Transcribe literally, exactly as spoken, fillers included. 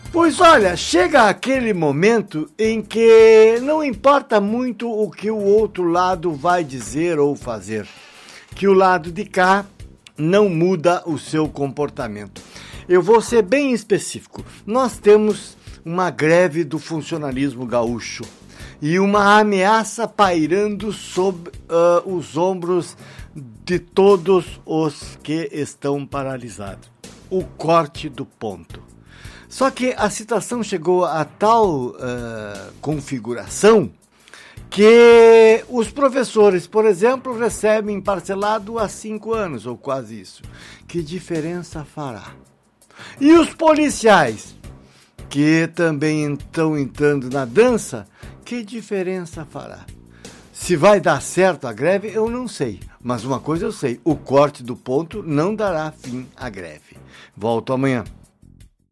Pois olha, chega aquele momento em que não importa muito o que o outro lado vai dizer ou fazer, que o lado de cá não muda o seu comportamento. Eu vou ser bem específico. Nós temos uma greve do funcionalismo gaúcho e uma ameaça pairando sobre uh, os ombros de todos os que estão paralisados. O corte do ponto. Só que a situação chegou a tal uh, configuração que os professores, por exemplo, recebem parcelado há cinco anos, ou quase isso. Que diferença fará? E os policiais, que também estão entrando na dança, que diferença fará? Se vai dar certo a greve, eu não sei. Mas uma coisa eu sei, o corte do ponto não dará fim à greve. Volto amanhã.